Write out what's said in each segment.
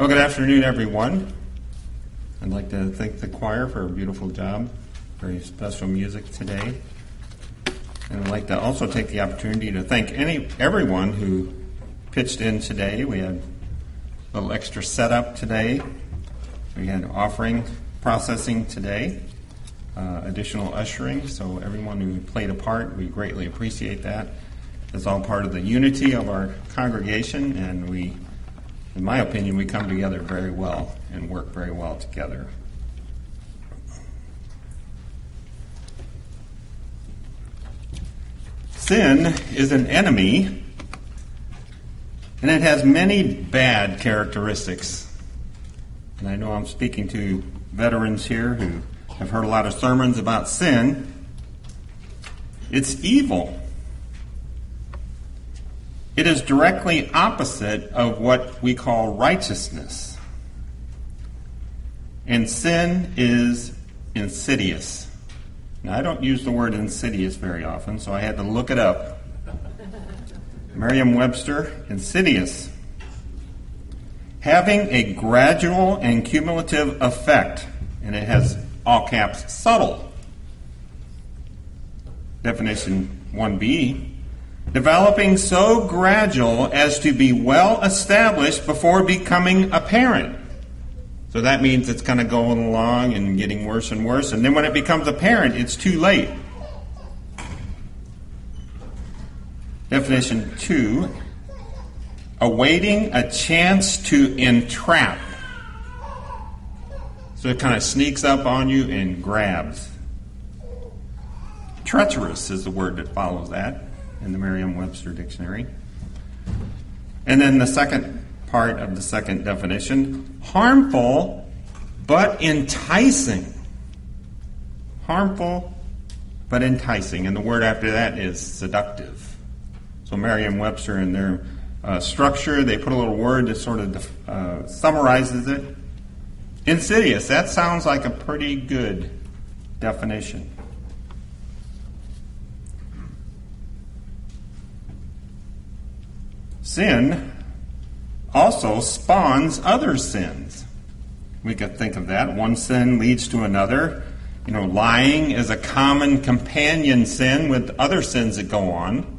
Well, good afternoon, everyone. I'd like to thank the choir for a beautiful job. Very special music today. And I'd like to also take the opportunity to thank everyone who pitched in today. We had a little extra setup today. We had offering processing today, additional ushering. So everyone who played a part, we greatly appreciate that. It's all part of the unity of our congregation, and we, in my opinion, we come together very well and work very well together. Sin is an enemy, and it has many bad characteristics. And I know I'm speaking to veterans here who have heard a lot of sermons about sin. It's evil. It is directly opposite of what we call righteousness. And sin is insidious. Now, I don't use the word insidious very often, so I had to look it up. Merriam-Webster, insidious. Having a gradual and cumulative effect, and it has all caps, subtle. Definition 1b. Developing so gradual as to be well established before becoming apparent. So that means it's kind of going along and getting worse and worse. And then when it becomes apparent, it's too late. Definition 2. Awaiting a chance to entrap. So it kind of sneaks up on you and grabs. Treacherous is the word that follows that in the Merriam-Webster dictionary. And then the second part of the second definition, harmful but enticing. Harmful but enticing. And the word after that is seductive. So Merriam-Webster in their structure, they put a little word that sort of summarizes it. Insidious. That sounds like a pretty good definition. Sin also spawns other sins. We could think of that. One sin leads to another. Lying is a common companion sin with other sins that go on.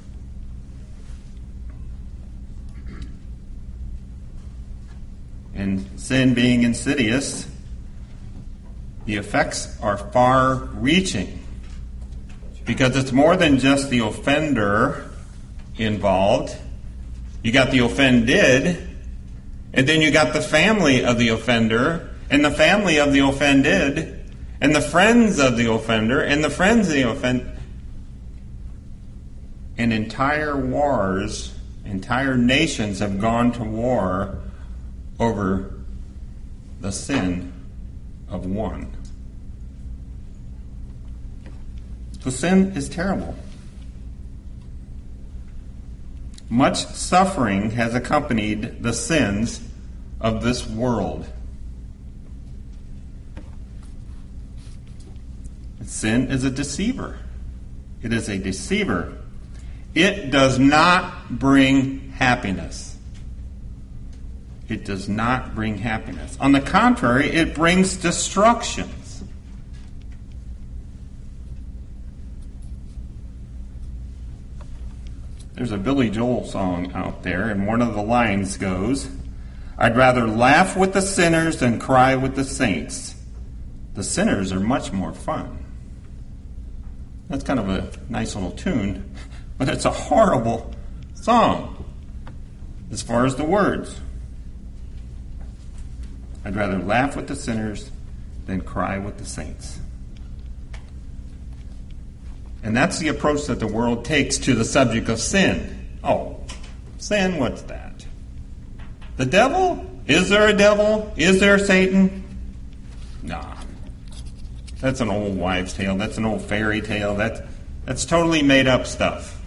And sin being insidious, the effects are far-reaching. Because it's more than just the offender involved. You got the offended, and then you got the family of the offender, and the family of the offended, and the friends of the offender, and the friends of the offended. And entire wars, entire nations have gone to war over the sin of one. So sin is terrible. Much suffering has accompanied the sins of this world. Sin is a deceiver. It is a deceiver. It does not bring happiness. It does not bring happiness. On the contrary, it brings destructions. There's a Billy Joel song out there, and one of the lines goes, I'd rather laugh with the sinners than cry with the saints. The sinners are much more fun. That's kind of a nice little tune, but it's a horrible song as far as the words. I'd rather laugh with the sinners than cry with the saints. And that's the approach that the world takes to the subject of sin. Oh, sin, what's that? The devil? Is there a devil? Is there Satan? Nah. That's an old wives' tale. That's an old fairy tale. That's totally made up stuff.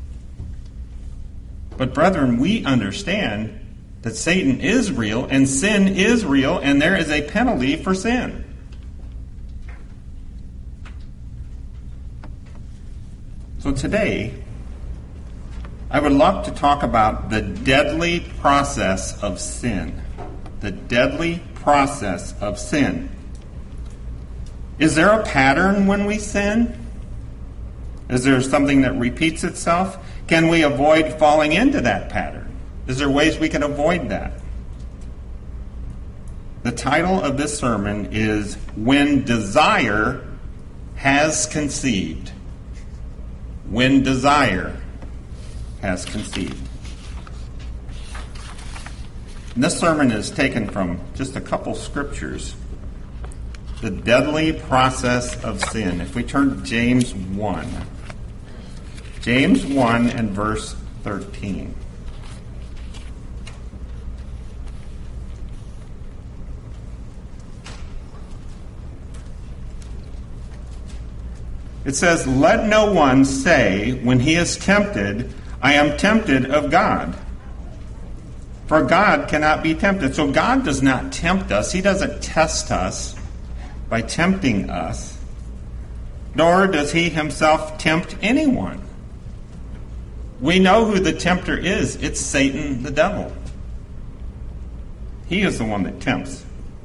But brethren, we understand that Satan is real and sin is real, and there is a penalty for sin. So today, I would love to talk about the deadly process of sin. the deadly process of sin. Is there a pattern when we sin? Is there something that repeats itself? Can we avoid falling into that pattern? Is there ways we can avoid that? The title of this sermon is When Desire Has Conceived. When Desire Has Conceived. And this sermon is taken from just a couple scriptures. The deadly process of sin. If we turn to James 1. James 1 and verse 13. It says, "Let no one say when he is tempted, I am tempted of God. For God cannot be tempted." So God does not tempt us. He doesn't test us by tempting us. Nor does he himself tempt anyone. We know who the tempter is. It's Satan, the devil. He is the one that tempts.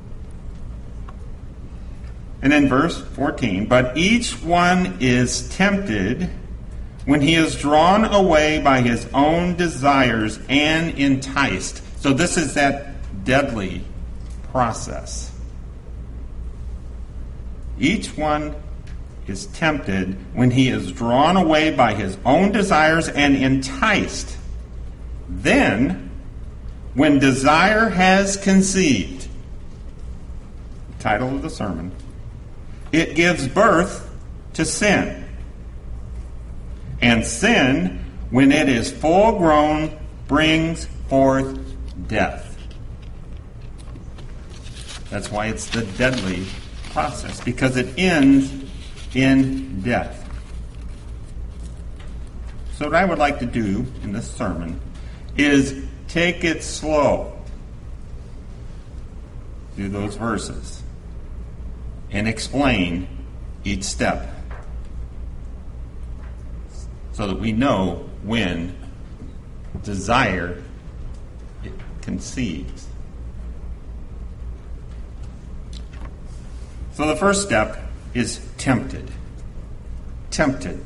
And in verse 14, "But each one is tempted when he is drawn away by his own desires and enticed." So this is that deadly process. Each one is tempted when he is drawn away by his own desires and enticed. Then, when desire has conceived, the title of the sermon, it gives birth to sin. And sin, when it is full grown, brings forth death. That's why it's the deadly process, because it ends in death. So what I would like to do in this sermon is take it slow through those verses and explain each step so that we know when desire conceives. So the first step is tempted. Tempted.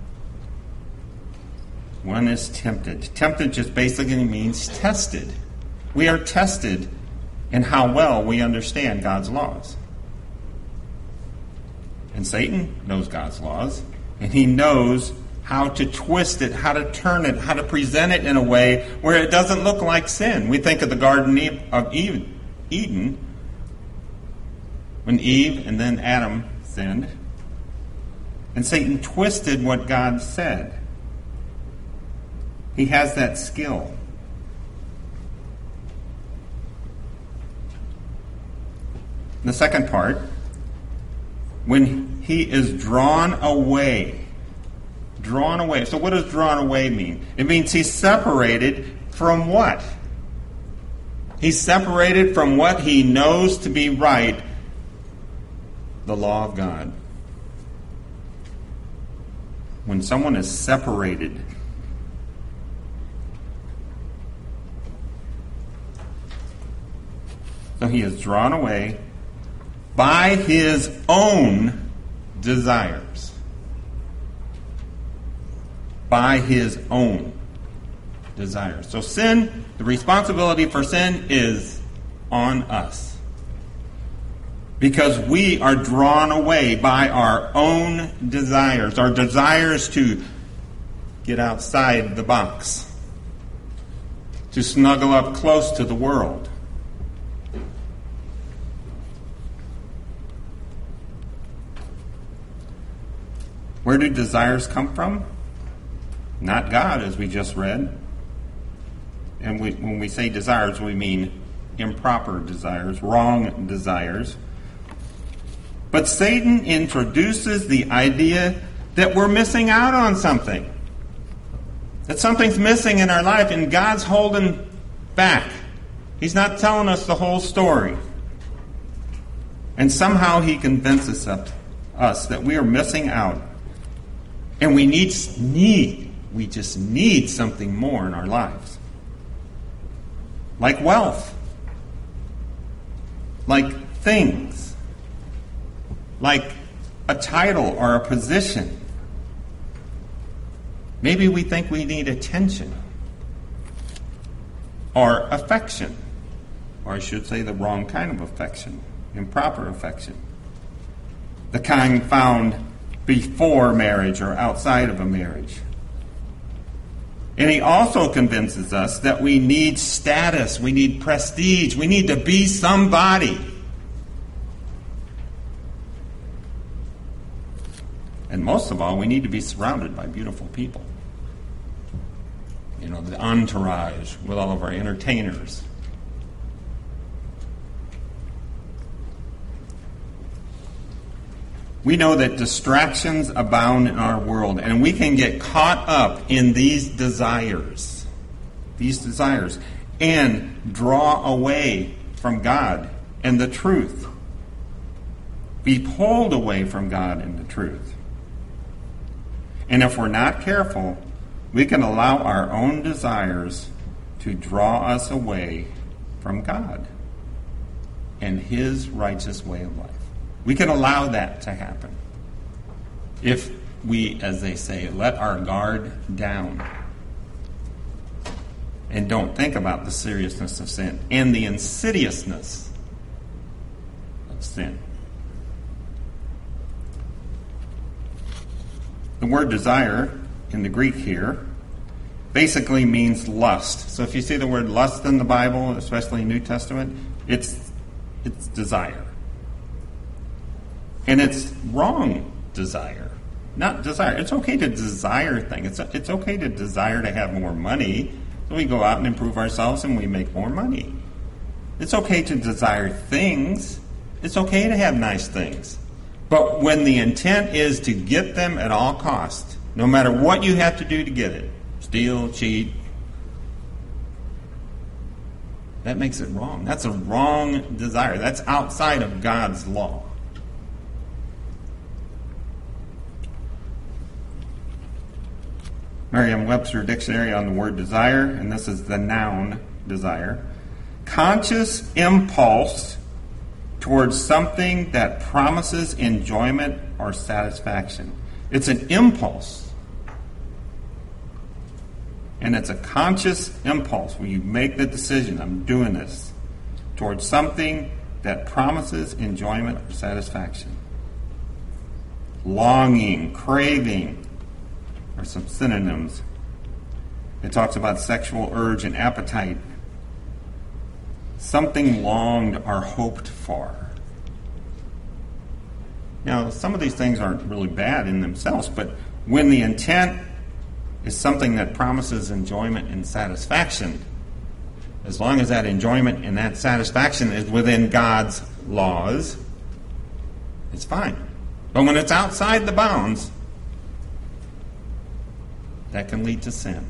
One is tempted. Tempted just basically means tested. We are tested in how well we understand God's laws. And Satan knows God's laws, and he knows how to twist it, how to turn it, how to present it in a way where it doesn't look like sin. We think of the Garden of Eden, when Eve and then Adam sinned, and Satan twisted what God said. He has that skill. The second part, when he is drawn away. Drawn away. So what does drawn away mean? It means he's separated from what? He's separated from what he knows to be right, the law of God. When someone is separated, so he is drawn away by his own desires. By his own desires. So sin, the responsibility for sin is on us. Because we are drawn away by our own desires. Our desires to get outside the box. To snuggle up close to the world. Where do desires come from? Not God, as we just read. And when we say desires, we mean improper desires, wrong desires. But Satan introduces the idea that we're missing out on something. That something's missing in our life, and God's holding back. He's not telling us the whole story. And somehow he convinces us that we are missing out. And we just need something more in our lives. Like wealth. like things, like a title or a position. Maybe we think we need attention or affection, or I should say the wrong kind of affection, improper affection, the kind found before marriage or outside of a marriage. And he also convinces us that we need status, we need prestige, we need to be somebody. And most of all, we need to be surrounded by beautiful people. You know, the entourage with all of our entertainers. We know that distractions abound in our world, and we can get caught up in these desires, and draw away from God and the truth. Be pulled away from God and the truth. And if we're not careful, we can allow our own desires to draw us away from God and His righteous way of life. We can allow that to happen if we, as they say, let our guard down and don't think about the seriousness of sin and the insidiousness of sin. The word desire in the Greek here basically means lust. So if you see the word lust in the Bible, especially New Testament, it's desire. And it's wrong desire, not desire. It's okay to desire things. It's okay to desire to have more money. So we go out and improve ourselves and we make more money. It's okay to desire things. It's okay to have nice things. But when the intent is to get them at all costs, no matter what you have to do to get it, steal, cheat, that makes it wrong. That's a wrong desire. That's outside of God's law. Merriam-Webster dictionary on the word desire, and this is the noun desire. Conscious impulse towards something that promises enjoyment or satisfaction. It's an impulse. And it's a conscious impulse where you make the decision, I'm doing this, towards something that promises enjoyment or satisfaction. Longing, craving, are some synonyms. It talks about sexual urge and appetite. Something longed or hoped for. Now, some of these things aren't really bad in themselves, but when the intent is something that promises enjoyment and satisfaction, as long as that enjoyment and that satisfaction is within God's laws, it's fine. But when it's outside the bounds, that can lead to sin.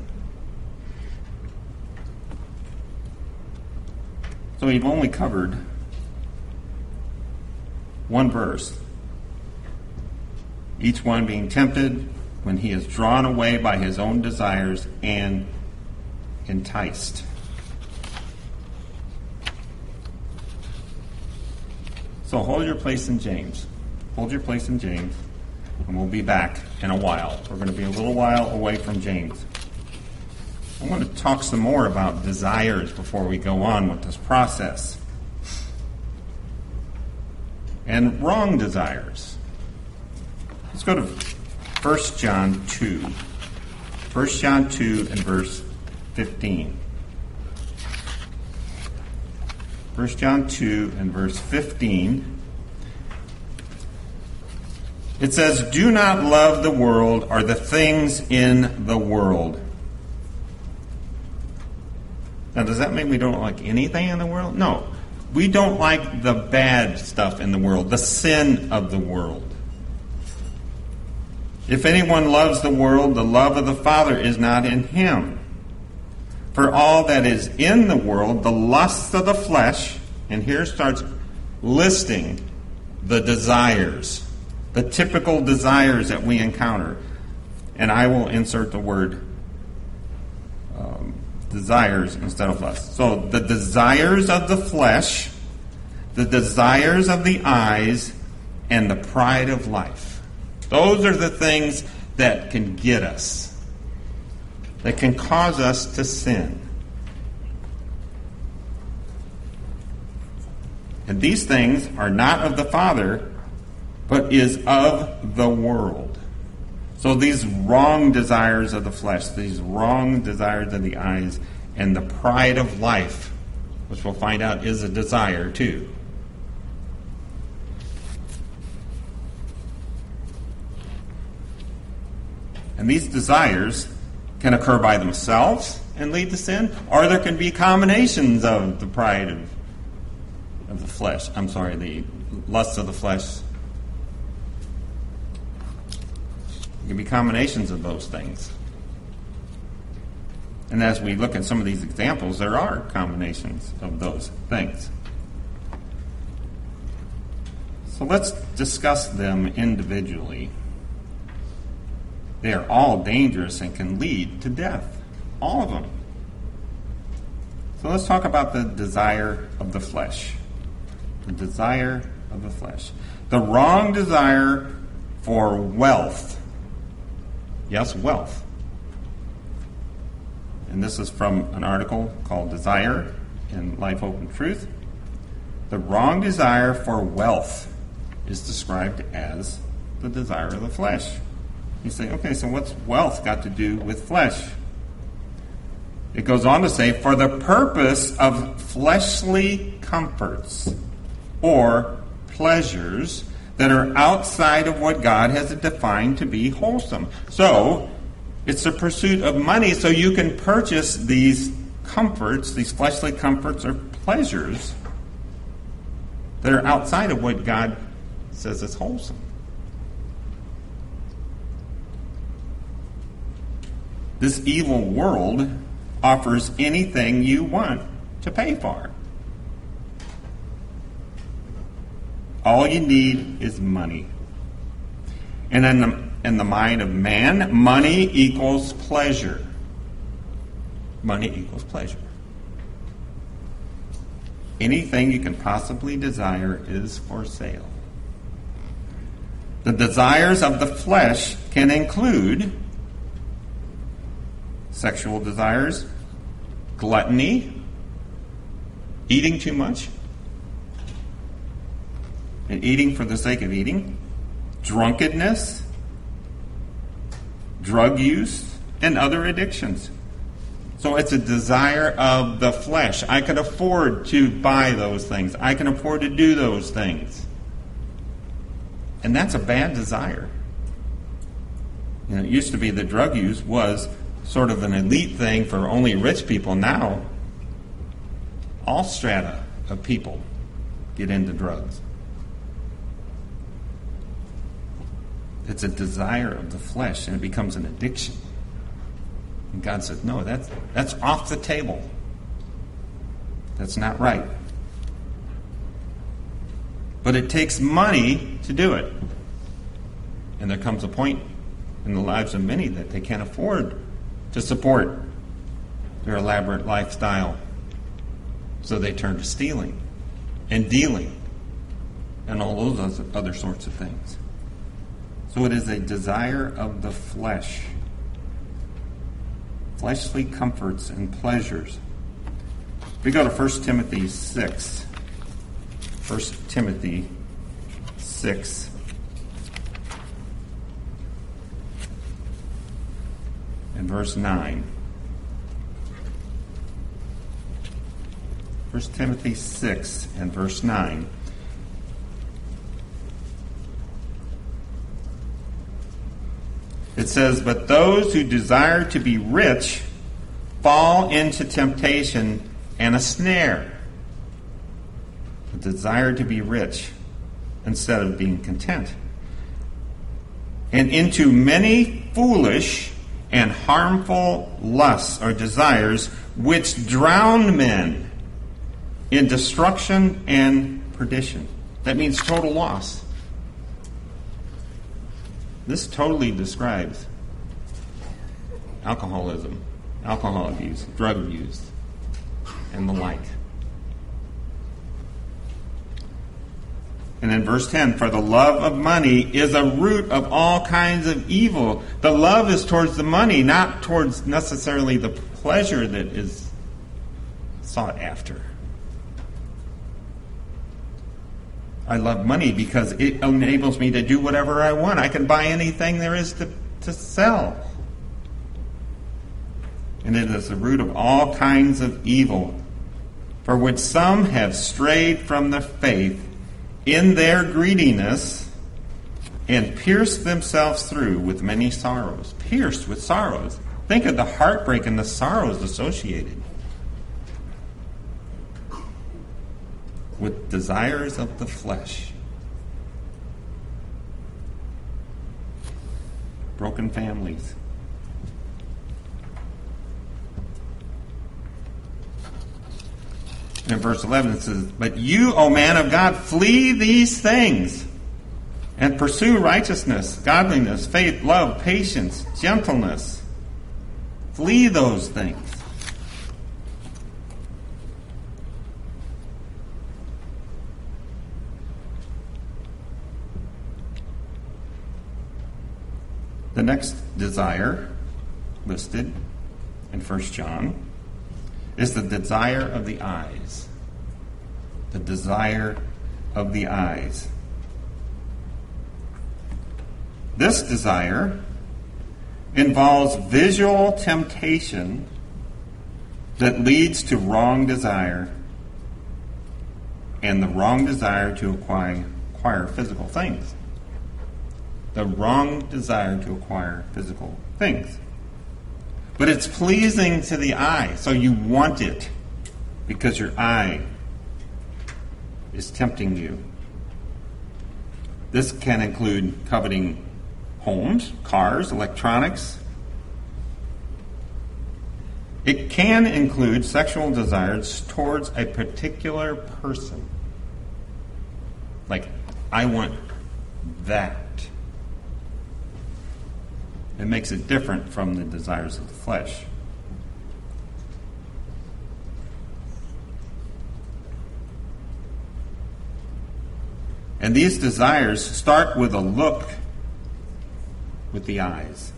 So we've only covered one verse, each one being tempted when he is drawn away by his own desires and enticed. So hold your place in James. Hold your place in James. And we'll be back in a while. We're going to be a little while away from James. I want to talk some more about desires before we go on with this process. And wrong desires. Let's go to 1 John 2. 1 John 2 and verse 15. 1 John 2 and verse 15. It says, do not love the world or the things in the world. Now, does that mean we don't like anything in the world? No. We don't like the bad stuff in the world, the sin of the world. If anyone loves the world, the love of the Father is not in him. For all that is in the world, the lusts of the flesh, and here starts listing the desires, the typical desires that we encounter. And I will insert the word desires instead of lust. So the desires of the flesh, the desires of the eyes, and the pride of life. Those are the things that can get us, that can cause us to sin. And these things are not of the Father, but is of the world. So these wrong desires of the flesh, these wrong desires of the eyes, and the pride of life, which we'll find out is a desire too. And these desires can occur by themselves and lead to sin, or there can be combinations of the pride of the flesh. The lust of the flesh. There can be combinations of those things. And as we look at some of these examples, there are combinations of those things. So let's discuss them individually. They are all dangerous and can lead to death. All of them. So let's talk about the desire of the flesh. The desire of the flesh. The wrong desire for wealth. Yes, wealth. And this is from an article called Desire in Life, Hope, and Truth. The wrong desire for wealth is described as the desire of the flesh. You say, okay, so what's wealth got to do with flesh? It goes on to say, for the purpose of fleshly comforts or pleasures that are outside of what God has defined to be wholesome. So, it's the pursuit of money so you can purchase these comforts, these fleshly comforts or pleasures that are outside of what God says is wholesome. This evil world offers anything you want to pay for. All you need is money. And in the mind of man, money equals pleasure. Money equals pleasure. Anything you can possibly desire is for sale. The desires of the flesh can include sexual desires, gluttony, eating too much, and eating for the sake of eating, drunkenness, drug use, and other addictions. So it's a desire of the flesh. I can afford to buy those things. I can afford to do those things. And that's a bad desire. You know, it used to be that drug use was sort of an elite thing for only rich people. Now, all strata of people get into drugs. It's a desire of the flesh, and it becomes an addiction. And God says, no, that's off the table. That's not right. But it takes money to do it. And there comes a point in the lives of many that they can't afford to support their elaborate lifestyle. So they turn to stealing and dealing and all those other sorts of things. So it is a desire of the flesh. Fleshly comforts and pleasures. We go to 1 Timothy 6. 1 Timothy 6. And verse 9. 1 Timothy 6 and verse 9. It says, but those who desire to be rich fall into temptation and a snare. The desire to be rich instead of being content. And into many foolish and harmful lusts or desires which drown men in destruction and perdition. That means total loss. This totally describes alcoholism, alcohol abuse, drug abuse, and the like. And in verse 10, for the love of money is a root of all kinds of evil. The love is towards the money, not towards necessarily the pleasure that is sought after. I love money because it enables me to do whatever I want. I can buy anything there is to sell. And it is the root of all kinds of evil, for which some have strayed from the faith in their greediness and pierced themselves through with many sorrows. Pierced with sorrows. Think of the heartbreak and the sorrows associated with desires of the flesh. Broken families. In verse 11 it says, but you, O man of God, flee these things and pursue righteousness, godliness, faith, love, patience, gentleness. Flee those things. The next desire listed in 1 John is the desire of the eyes. The desire of the eyes. This desire involves visual temptation that leads to wrong desire, and the wrong desire to acquire physical things. The wrong desire to acquire physical things. But it's pleasing to the eye, so you want it because your eye is tempting you. This can include coveting homes, cars, electronics. It can include sexual desires towards a particular person. Like, I want that. It makes it different from the desires of the flesh. And these desires start with a look with the eyes.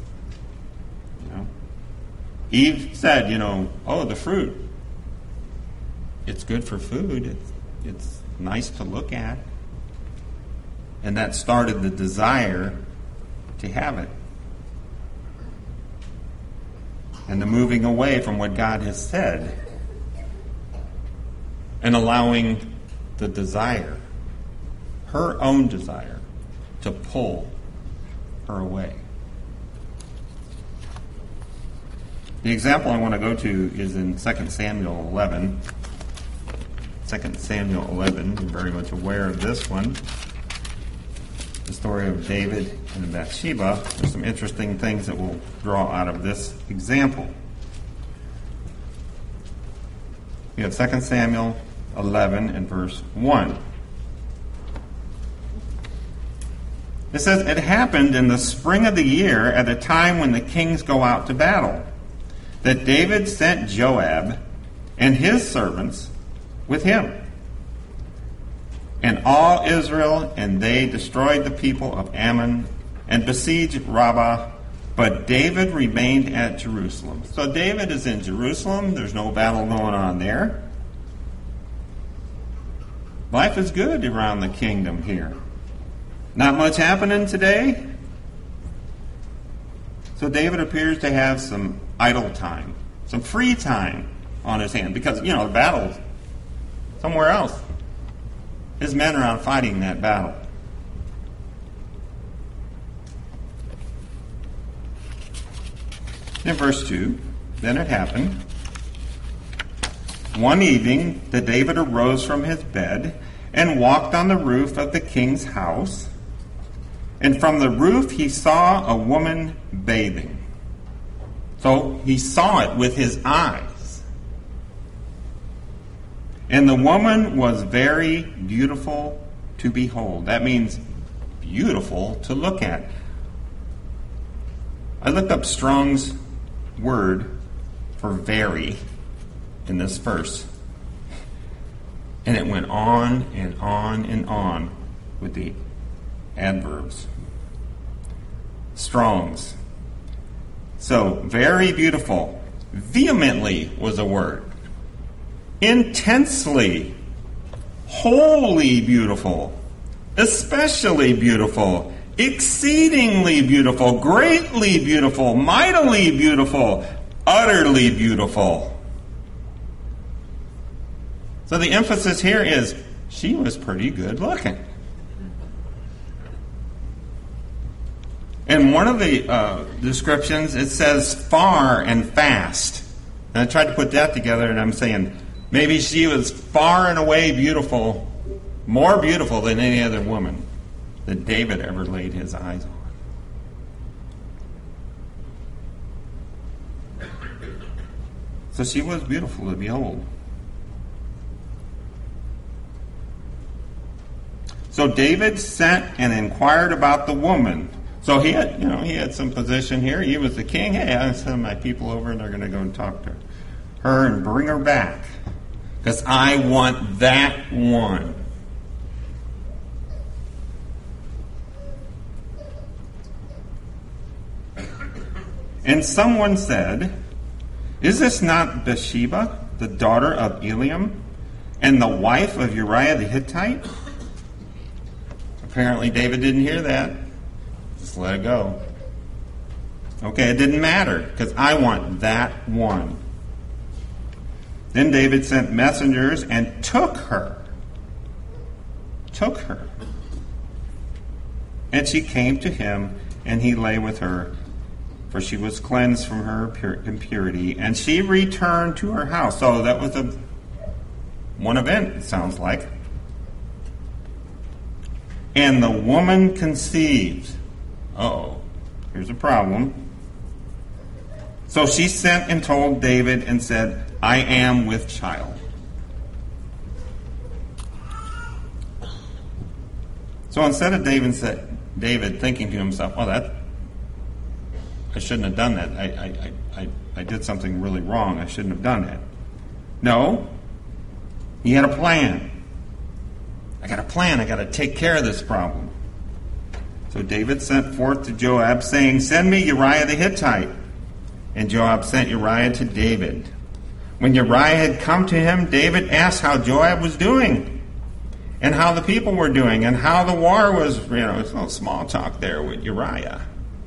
Eve said, oh, the fruit. It's good for food. It's nice to look at. And that started the desire to have it. And the moving away from what God has said. And allowing the desire, her own desire, to pull her away. The example I want to go to is in 2 Samuel 11. 2 Samuel 11, you're very much aware of this one. The story of David and Bathsheba. There's some interesting things that we'll draw out of this example. We have 2 Samuel 11 and verse 1. It says, it happened in the spring of the year at a time when the kings go out to battle, that David sent Joab and his servants with him, and all Israel, and they destroyed the people of Ammon and besieged Rabbah, but David remained at Jerusalem. So David is in Jerusalem. There's no battle going on there. Life is good around the kingdom here. Not much happening today. So David appears to have some idle time, some free time on his hand, because, the battle's somewhere else. His men are out fighting that battle. In verse 2, then it happened, one evening that David arose from his bed and walked on the roof of the king's house, and from the roof he saw a woman bathing. So he saw it with his eyes. And the woman was very beautiful to behold. That means beautiful to look at. I looked up Strong's word for very in this verse. And it went on and on and on. with the adverbs. Strong's. So, very beautiful. Vehemently was a word. Intensely. Wholly beautiful. Especially beautiful. Exceedingly beautiful. Greatly beautiful. Mightily beautiful. Utterly beautiful. So the emphasis here is she was pretty good looking. In one of the descriptions, it says far and fast. And I tried to put that together, and I'm saying maybe she was far and away beautiful, more beautiful than any other woman that David ever laid his eyes on. So she was beautiful to behold. So David sent and inquired about the woman. So he had some position here. He was the king. Hey, I send my people over, and they're going to go and talk to her and bring her back, because I want that one. And someone said, "Is this not Bathsheba, the daughter of Eliam, and the wife of Uriah the Hittite?" Apparently David didn't hear that. Just let it go. Okay, it didn't matter, because I want that one. Then David sent messengers and took her. And she came to him, and he lay with her, for she was cleansed from her impurity, and she returned to her house. So that was one event, it sounds like. And the woman conceived. Uh-oh, here's a problem. So she sent and told David and said, "I am with child." So instead of David thinking to himself, "Oh, I shouldn't have done that. I did something really wrong. I shouldn't have done that." No, he had a plan. I got a plan. I got to take care of this problem. So David sent forth to Joab, saying, "Send me Uriah the Hittite." And Joab sent Uriah to David. When Uriah had come to him, David asked how Joab was doing, and how the people were doing, and how the war was. It's no small talk there with Uriah.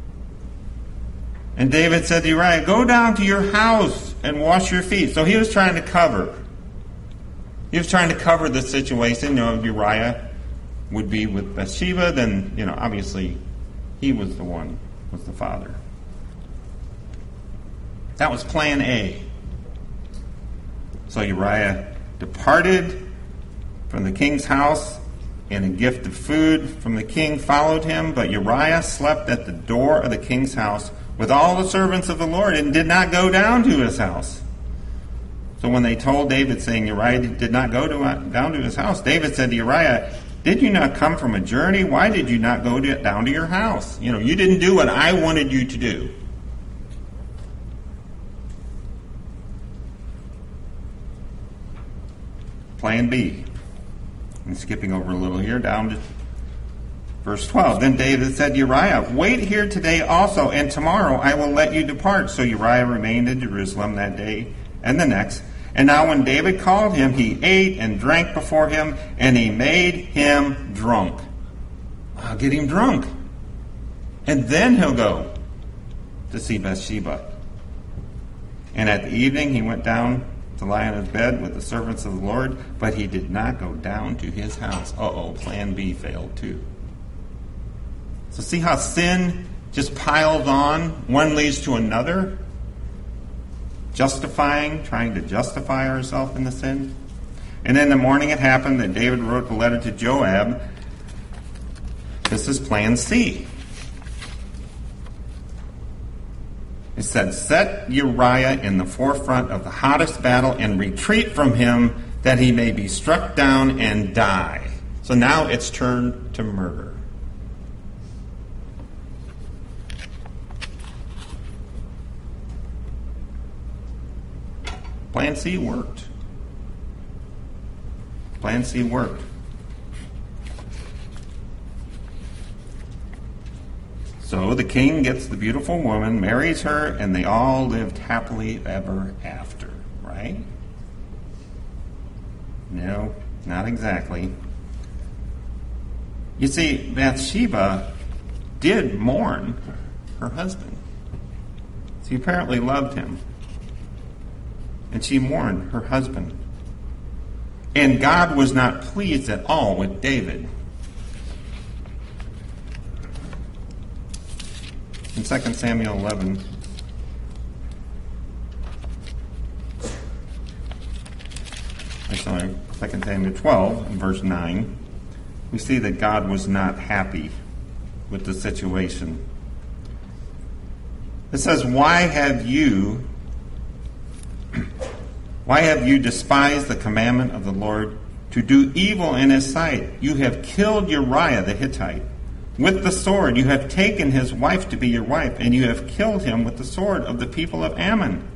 And David said to Uriah, "Go down to your house and wash your feet." So he was trying to cover. He was trying to cover the situation. Uriah would be with Bathsheba, then, obviously he was the father. That was plan A. So Uriah departed from the king's house, and a gift of food from the king followed him. But Uriah slept at the door of the king's house with all the servants of the Lord, and did not go down to his house. So when they told David, saying Uriah did not go down to his house, David said to Uriah, "Did you not come from a journey? Why did you not go down to your house? You didn't do what I wanted you to do." Plan B. I'm skipping over a little here, down to verse 12. Then David said to Uriah, "Wait here today also, and tomorrow I will let you depart." So Uriah remained in Jerusalem that day and the next. And now when David called him, he ate and drank before him, and he made him drunk. I'll get him drunk. And then he'll go to see Bathsheba. And at the evening he went down to lie on his bed with the servants of the Lord, but he did not go down to his house. Plan B failed too. So see how sin just piles on? One leads to another. Trying to justify ourselves in the sin. And in the morning it happened that David wrote a letter to Joab. This is plan C. It said, "Set Uriah in the forefront of the hottest battle and retreat from him, that he may be struck down and die." So now it's turned to murder. Plan C worked. Plan C worked. So the king gets the beautiful woman, marries her, and they all lived happily ever after, right? No, not exactly. You see, Bathsheba did mourn her husband. She apparently loved him. And she mourned her husband. And God was not pleased at all with David. In 2 Samuel 11, actually 2 Samuel 12 and verse 9, we see that God was not happy with the situation. It says, Why have you despised the commandment of the Lord to do evil in his sight? You have killed Uriah the Hittite. With the sword you have taken his wife to be your wife, and you have killed him with the sword of the people of Ammon.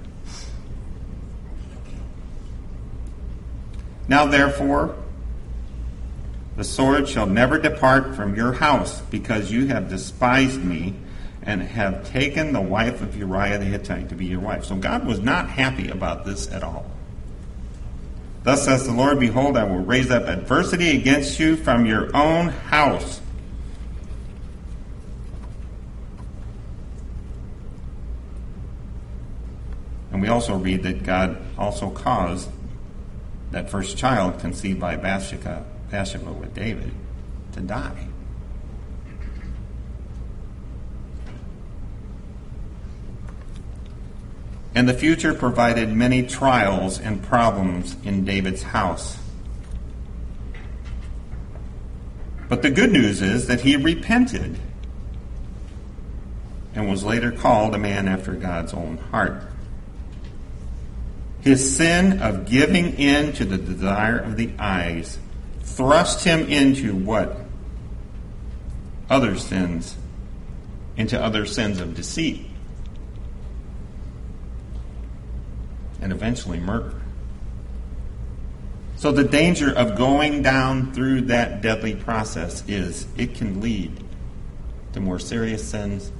Now therefore, the sword shall never depart from your house, because you have despised me, and have taken the wife of Uriah the Hittite to be your wife. So God was not happy about this at all. Thus says the Lord, Behold, I will raise up adversity against you from your own house. And we also read that God also caused that first child conceived by Bathsheba with David to die. And the future provided many trials and problems in David's house. But the good news is that he repented and was later called a man after God's own heart. His sin of giving in to the desire of the eyes thrust him into what? Other sins of deceit. And eventually murder. So the danger of going down through that deadly process is it can lead to more serious sins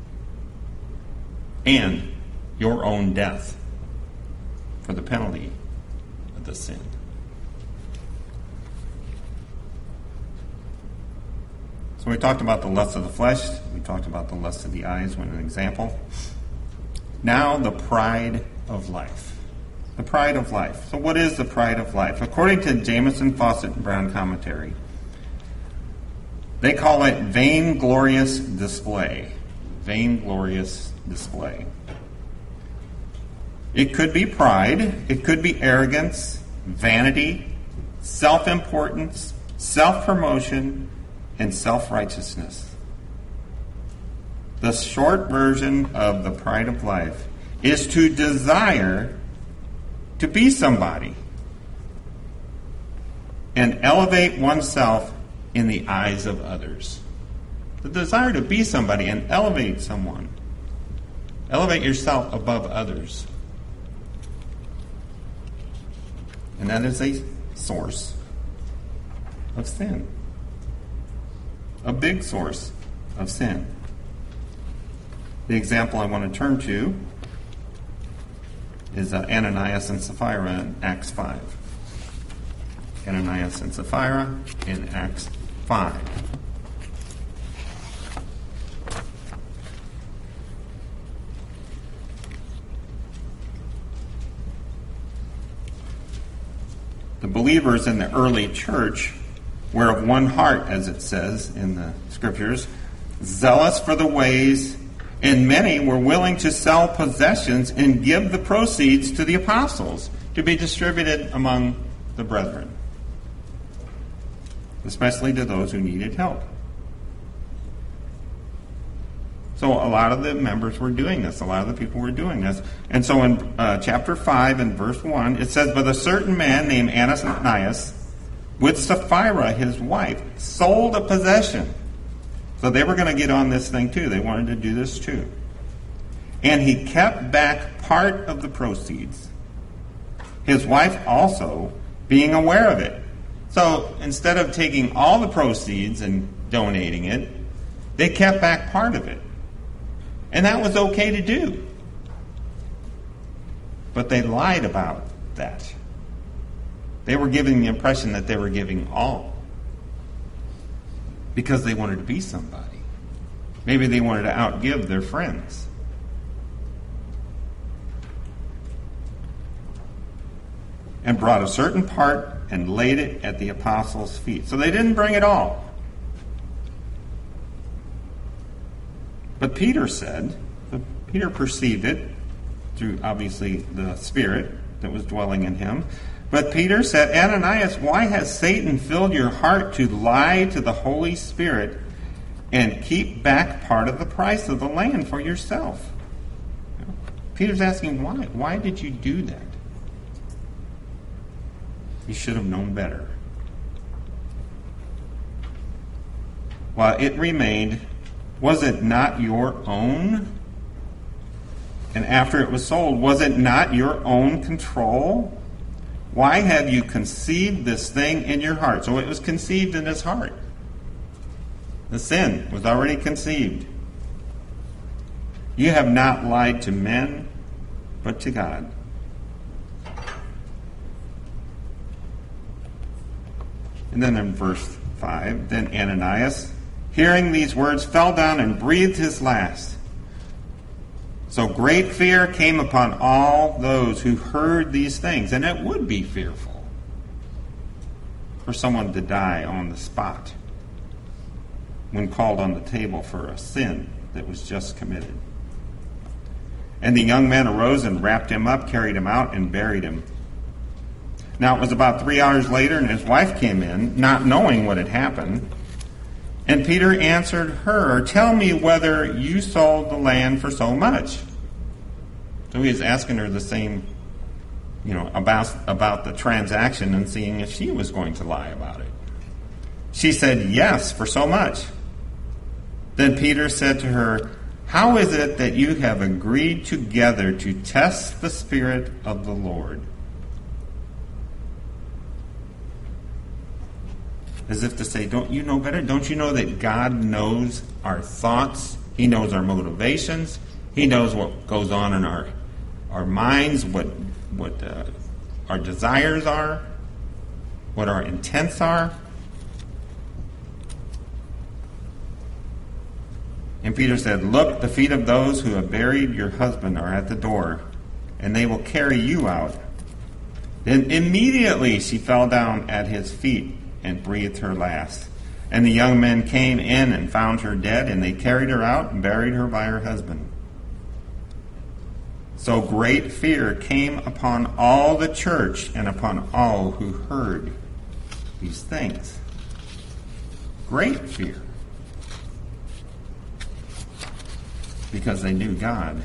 and your own death for the penalty of the sin. So we talked about the lust of the flesh. We talked about the lust of the eyes, one example. Now the pride of life. The pride of life. So what is the pride of life? According to Jamieson, Fausset, and Brown commentary, they call it vainglorious display. Vainglorious display. It could be pride, it could be arrogance, vanity, self-importance, self-promotion, and self-righteousness. The short version of the pride of life is to desire to be somebody and elevate oneself in the eyes of others. The desire to be somebody and elevate someone. Elevate yourself above others. And that is a source of sin. A big source of sin. The example I want to turn to is Ananias and Sapphira in Acts 5. Ananias and Sapphira in Acts 5. The believers in the early church were of one heart, as it says in the scriptures, zealous for the ways, and many were willing to sell possessions and give the proceeds to the apostles to be distributed among the brethren, especially to those who needed help. So a lot of the members were doing this. A lot of the people were doing this. And so in chapter 5 and verse 1, it says, But a certain man named Ananias, with Sapphira his wife, sold a possession. So they were going to get on this thing too. They wanted to do this too. And he kept back part of the proceeds. His wife also being aware of it. So instead of taking all the proceeds and donating it, they kept back part of it. And that was okay to do. But they lied about that. They were giving the impression that they were giving all. Because they wanted to be somebody. Maybe they wanted to outgive their friends. And brought a certain part and laid it at the apostles' feet. So they didn't bring it all. But Peter perceived it through obviously the Spirit that was dwelling in him. But Peter said, Ananias, why has Satan filled your heart to lie to the Holy Spirit and keep back part of the price of the land for yourself? Peter's asking, why? Why did you do that? You should have known better. While it remained, was it not your own? And after it was sold, was it not your own control? Why have you conceived this thing in your heart? So it was conceived in his heart. The sin was already conceived. You have not lied to men, but to God. And then in verse 5, then Ananias, hearing these words, fell down and breathed his last. So great fear came upon all those who heard these things. And it would be fearful for someone to die on the spot when called on the table for a sin that was just committed. And the young man arose and wrapped him up, carried him out, and buried him. Now it was about 3 hours later, and his wife came in, not knowing what had happened. And Peter answered her, tell me whether you sold the land for so much. So he was asking her the same, about the transaction and seeing if she was going to lie about it. She said, yes, for so much. Then Peter said to her, how is it that you have agreed together to test the Spirit of the Lord? As if to say, don't you know better? Don't you know that God knows our thoughts? He knows our motivations. He knows what goes on in our minds, what our desires are, what our intents are. And Peter said, look, the feet of those who have buried your husband are at the door, and they will carry you out. Then immediately she fell down at his feet and breathed her last. And the young men came in and found her dead, and they carried her out and buried her by her husband. So great fear came upon all the church and upon all who heard these things. Great fear. Because they knew God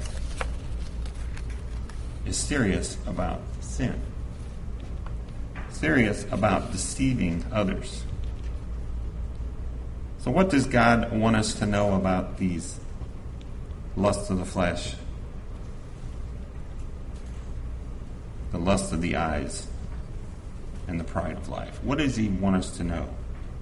is serious about sin. Serious about deceiving others. So what does God want us to know about these lusts of the flesh? The lust of the eyes and the pride of life. What does he want us to know?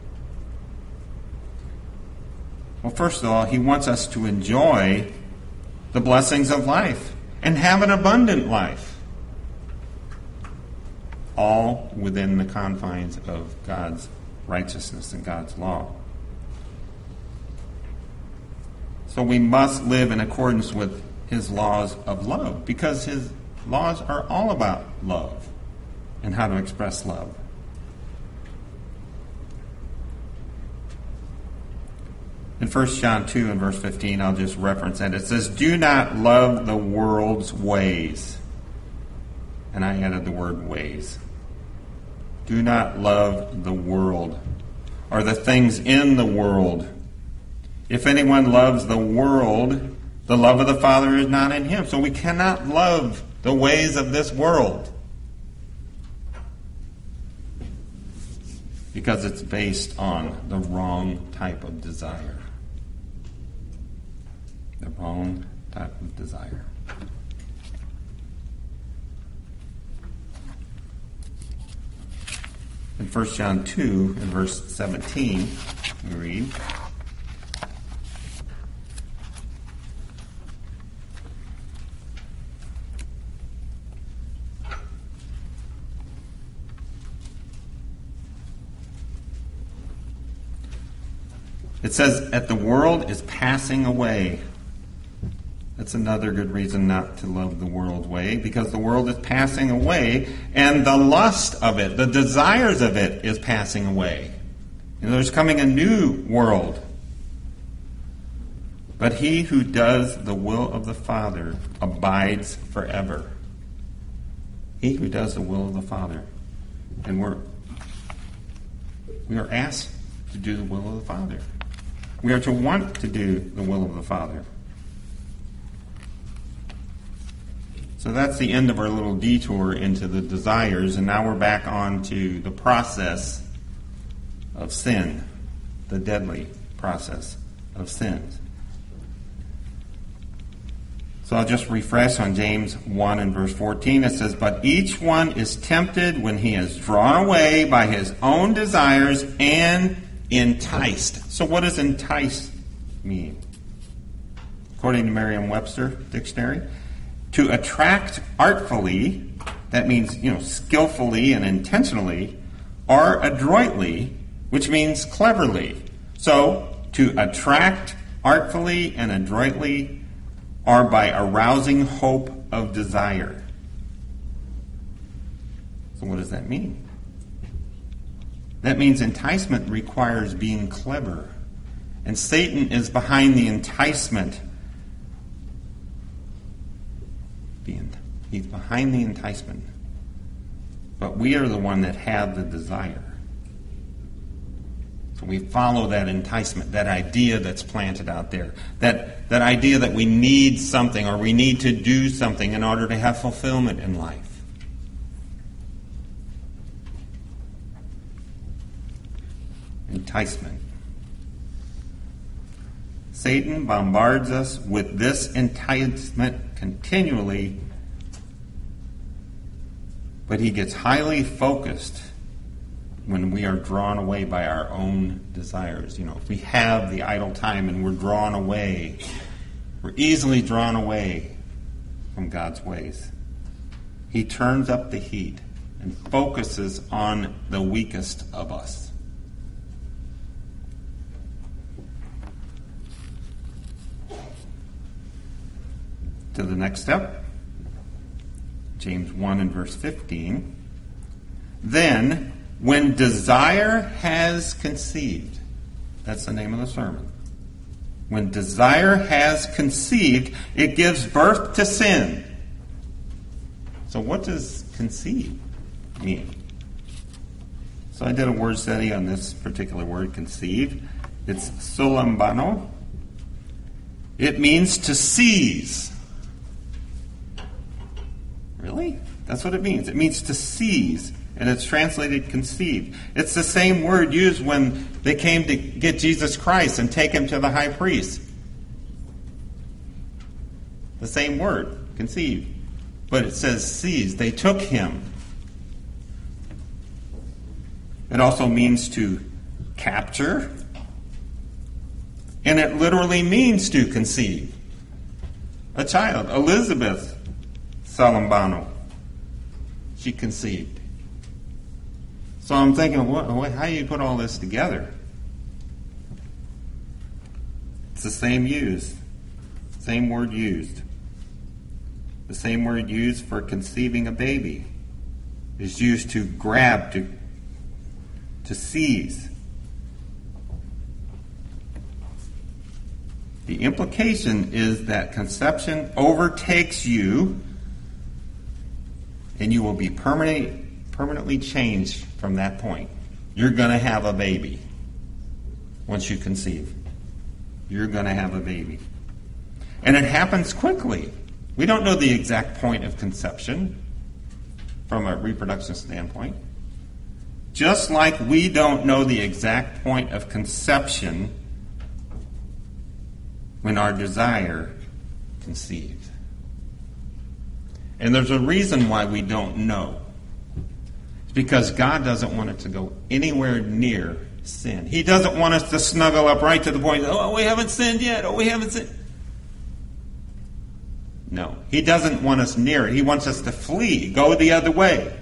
Well, first of all, he wants us to enjoy the blessings of life and have an abundant life. All within the confines of God's righteousness and God's law. So we must live in accordance with his laws of love, because his laws are all about love and how to express love. In 1 John 2 and verse 15, I'll just reference that. It says, do not love the world's ways. And I added the word ways. Do not love the world or the things in the world. If anyone loves the world, the love of the Father is not in him. So we cannot love the ways of this world, because it's based on the wrong type of desire. The wrong type of desire. In 1 John 2, in verse 17, we read, It says that the world is passing away. That's another good reason not to love the world way, because the world is passing away, and the lust of it, the desires of it, is passing away. And there's coming a new world. But he who does the will of the Father abides forever. He who does the will of the Father. And we are asked to do the will of the Father. We are to want to do the will of the Father. So that's the end of our little detour into the desires, and now we're back on to the process of sin, the deadly process of sin. So I'll just refresh on James 1 and verse 14. It says, "But each one is tempted when he is drawn away by his own desires and enticed." So what does entice mean? According to Merriam-Webster dictionary, to attract artfully, that means, skillfully and intentionally, or adroitly, which means cleverly. So, to attract artfully and adroitly, or by arousing hope of desire. So what does that mean? That means enticement requires being clever. And Satan is behind the enticement. He's behind the enticement. But we are the one that have the desire. So we follow that enticement, that idea that's planted out there. That idea that we need something or we need to do something in order to have fulfillment in life. Enticement. Satan bombards us with this enticement continually, but he gets highly focused when we are drawn away by our own desires. If we have the idle time and we're drawn away, we're easily drawn away from God's ways. He turns up the heat and focuses on the weakest of us. To the next step. James 1 and verse 15. "Then, when desire has conceived," that's the name of the sermon. When desire has conceived, it gives birth to sin. So what does conceive mean? So I did a word study on this particular word, conceive. It's solambano. It means to seize. Really? That's what it means. It means to seize, and it's translated conceive. It's the same word used when they came to get Jesus Christ and take him to the high priest. The same word, conceive. But it says seize. They took him. It also means to capture, and it literally means to conceive. A child, Elizabeth Salambano, she conceived. So I'm thinking, how do you put all this together? It's the same word used. The same word used for conceiving a baby is used to grab, to seize. The implication is that conception overtakes you, and you will be permanently changed from that point. You're going to have a baby once you conceive. You're going to have a baby. And it happens quickly. We don't know the exact point of conception from a reproduction standpoint. Just like we don't know the exact point of conception when our desire conceived. And there's a reason why we don't know. It's because God doesn't want it to go anywhere near sin. He doesn't want us to snuggle up right to the point, we haven't sinned yet, we haven't sinned. No, he doesn't want us near it. He wants us to flee, go the other way.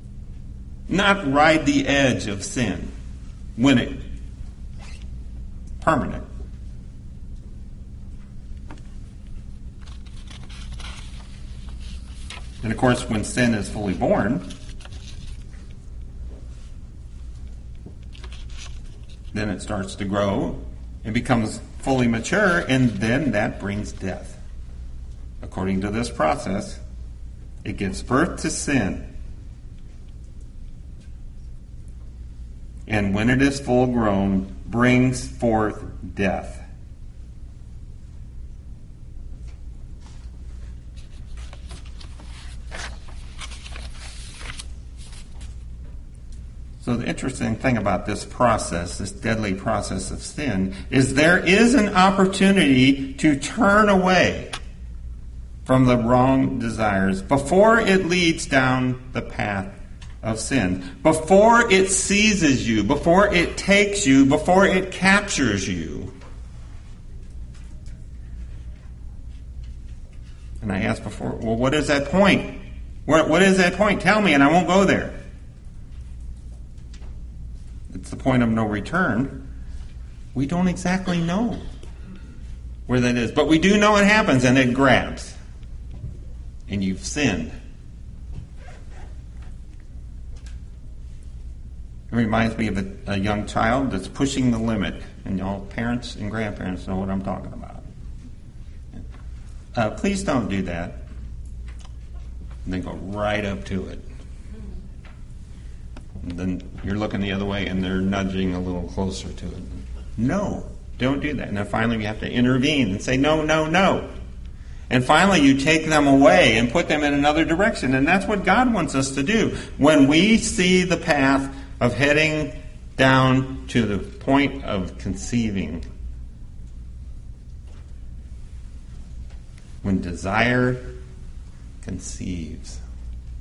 Not ride the edge of sin when it permanent. And of course, when sin is fully born, then it starts to grow and becomes fully mature, and then that brings death. According to this process, it gives birth to sin. And when it is full grown, brings forth death. So the interesting thing about this process, this deadly process of sin, is there is an opportunity to turn away from the wrong desires before it leads down the path of sin, before it seizes you, before it takes you, before it captures you. And I asked before, well, what is that point? What is that point? Tell me, and I won't go there. It's the point of no return. We don't exactly know where that is, but we do know it happens, and it grabs. And you've sinned. It reminds me of a young child that's pushing the limit. And all parents and grandparents know what I'm talking about. Please don't do that. And they go right up to it. And then you're looking the other way and they're nudging a little closer to it. No, don't do that. And then finally you have to intervene and say, no, no, no. And finally you take them away and put them in another direction. And that's what God wants us to do. When we see the path of heading down to the point of conceiving, when desire conceives.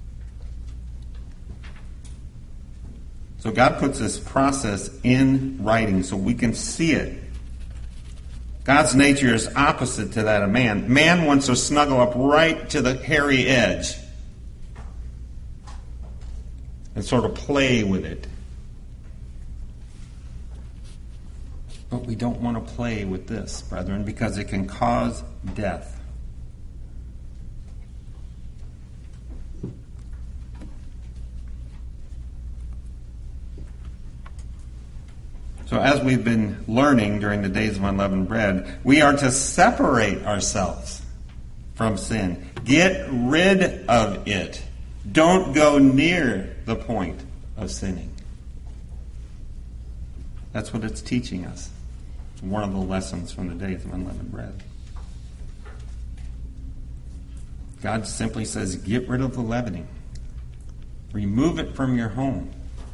So God puts this process in writing so we can see it. God's nature is opposite to that of man. Man wants to snuggle up right to the hairy edge and sort of play with it. But we don't want to play with this, brethren, because it can cause death. So as we've been learning during the days of unleavened bread, we are to separate ourselves from sin. Get rid of it. Don't go near the point of sinning. That's what it's teaching us. It's one of the lessons from the days of unleavened bread. God simply says, get rid of the leavening. Remove it from your home.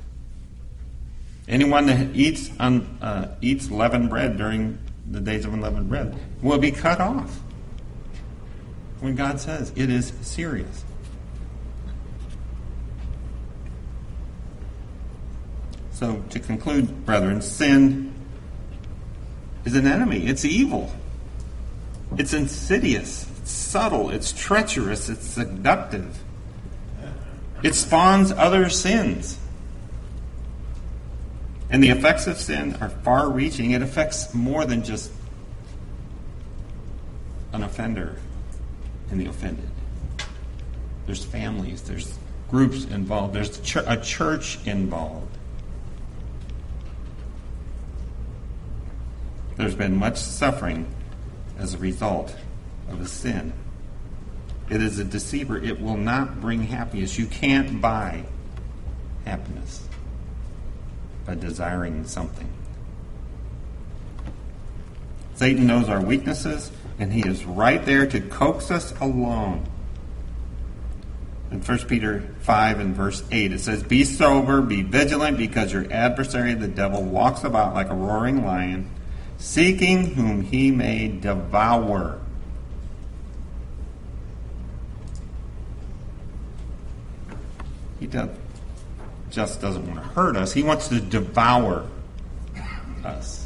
Anyone that eats leavened bread during the days of unleavened bread will be cut off. When God says it is serious. So to conclude, brethren, sin is an enemy. It's evil. It's insidious. It's subtle. It's treacherous. It's seductive. It spawns other sins. And the effects of sin are far-reaching. It affects more than just an offender and the offended. There's families, there's groups involved, there's a church involved. There's been much suffering as a result of a sin. It is a deceiver. It will not bring happiness. You can't buy happiness by desiring something. Satan knows our weaknesses, and he is right there to coax us along. In 1 Peter 5 and verse 8, it says, be sober, be vigilant, because your adversary, the devil, walks about like a roaring lion, seeking whom he may devour. He just doesn't want to hurt us. He wants to devour us.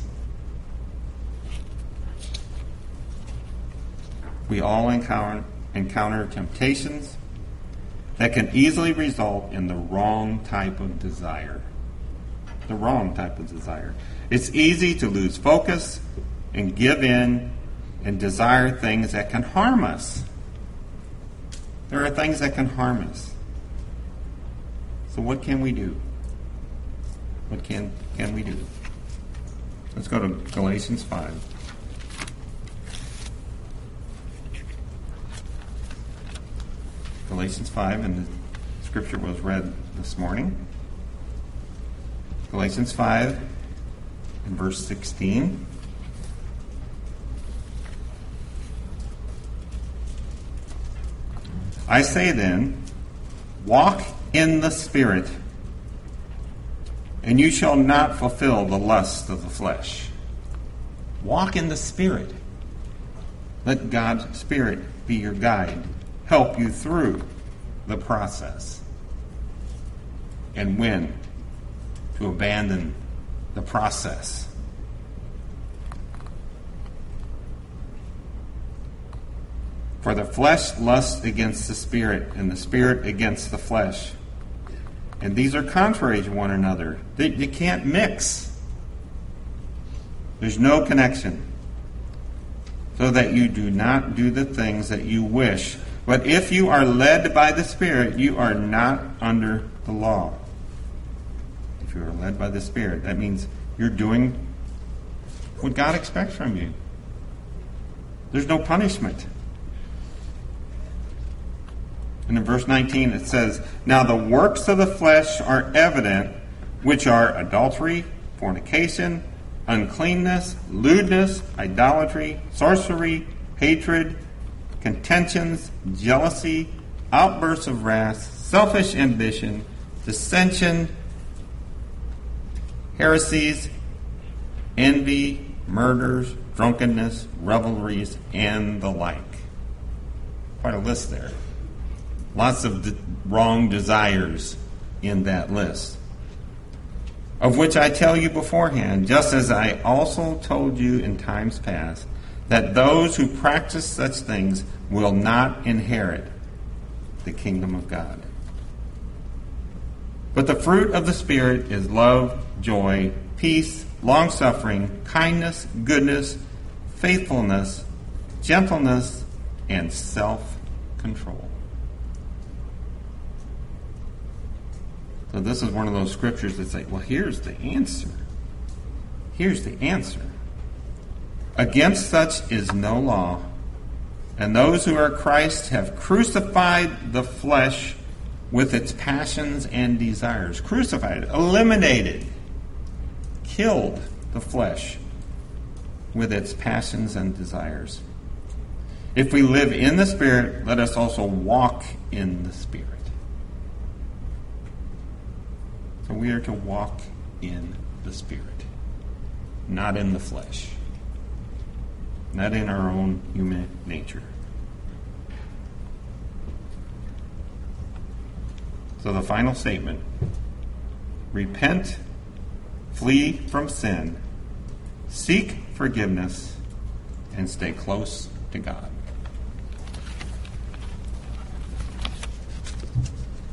We all encounter temptations that can easily result in the wrong type of desire. the wrong type of desire. It's easy to lose focus and give in and desire things that can harm us. There are things that can harm us. So what can we do? What can we do? Let's go to Galatians 5. Galatians 5, and the scripture was read this morning. Galatians 5 and verse 16. I say then, walk in the Spirit, and you shall not fulfill the lust of the flesh. Walk in the Spirit. Let God's Spirit be your guide, help you through the process. And when to abandon the process. For the flesh lusts against the Spirit, and the Spirit against the flesh. And these are contrary to one another. You can't mix. There's no connection. So that you do not do the things that you wish. But if you are led by the Spirit, you are not under the law. If you are led by the Spirit, that means you're doing what God expects from you. There's no punishment. And in verse 19 it says, now the works of the flesh are evident, which are adultery, fornication, uncleanness, lewdness, idolatry, sorcery, hatred, contentions, jealousy, outbursts of wrath, selfish ambition, dissension, heresies, envy, murders, drunkenness, revelries, and the like. Quite a list there. Lots of wrong desires in that list. Of which I tell you beforehand, just as I also told you in times past, that those who practice such things will not inherit the kingdom of God. But the fruit of the Spirit is love, joy, peace, long-suffering, kindness, goodness, faithfulness, gentleness, and self-control. So this is one of those scriptures that say, well, here's the answer. Here's the answer. Against such is no law, and those who are Christ have crucified the flesh with its passions and desires. Crucified, eliminated, killed the flesh with its passions and desires. If we live in the Spirit, let us also walk in the Spirit. So we are to walk in the Spirit, not in the flesh, not in our own human nature. So the final statement, repent, flee from sin, seek forgiveness, and stay close to God.